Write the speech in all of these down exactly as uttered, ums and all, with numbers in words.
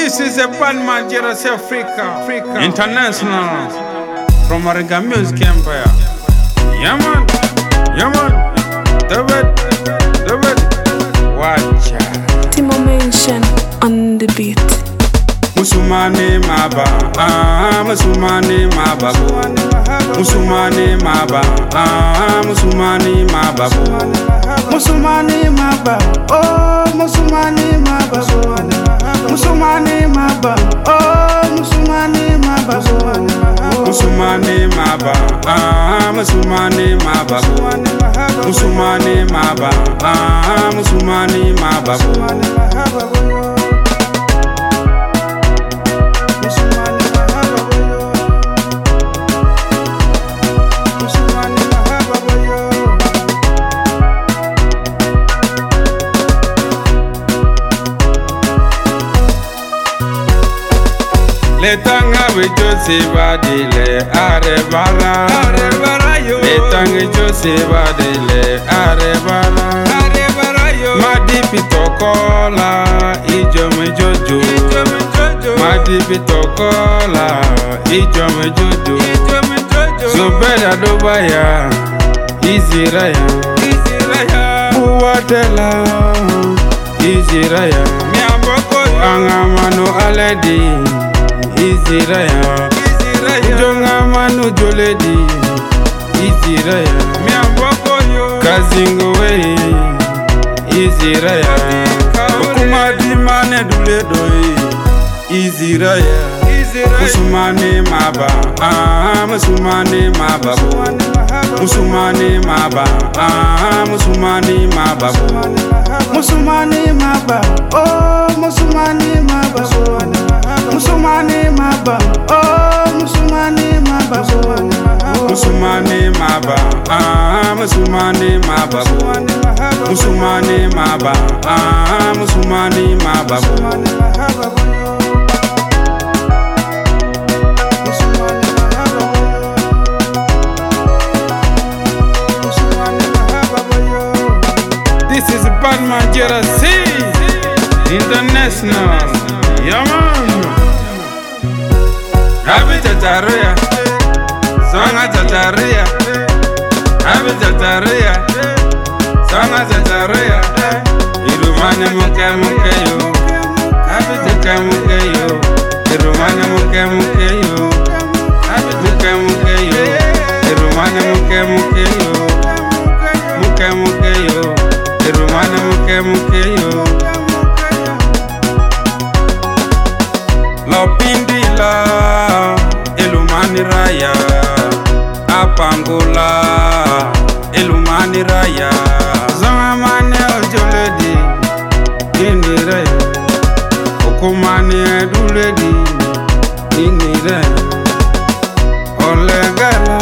This is a Batman Jealousy Africa, Africa International from Ariga Music Empire. Yeah man, yeah man, David, David, watch out. Timo Mention on the beat. Musumani maba, ah, Musumani maba, Musumani maba, ah, Musumani maba, Musumani maba, oh, Musumani maba, Musumani maba, oh, Musumani maba, Musumani maba, ah, Musumani maba, Musumani maba, ah, Musumani maba. Letanga bejosi badile arebara arebara yo Letanga josi badile arebara arebara yo Madi pitokola ijo mejojo ijo mejojo Madi pitokola ijo mejojo ijo mejojo Zobeda dobaya iziraya iziraya Uwatela iziraya Miamboko angamano aledi Iziraya, Iziraya, Jonga manu joledi, Iziraya, Miamboko yo, Kazingo we, Iziraya, Okumadi mane duledoi, Iziraya, Iziraya, Musumani maba, ah, Musumani maba, Musumani maba, ah, Musumani maba, Musumani maba, oh, Musumani maba, Musumani maba, oh, Musumani maba, Musumani maba, ah, Musumani maba, Musumani maba, ah, Musumani maba. This is Batman Jealousy International. Yeah man. Happy Tataria, Sanga Tataria, Happy Tataria, Sanga Tataria, Irumane Muke Mukeyo, Happy Tuka Mukeyo, Irumane Muke Mukeyo, Happy Tuka Mukeyo, Irumane Muke Mukeyo, Muke Mukeyo, Irumane Muke Mukeyo. Lopindila Elumani Raya Apangula Elumani Raya Zamane ojoledi Indire Okumani eduledi Indire Olegala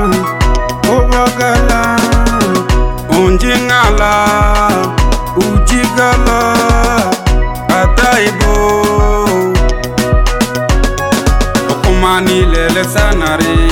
Obagala Unjingala Ujigala Ataibo Mani lele sanare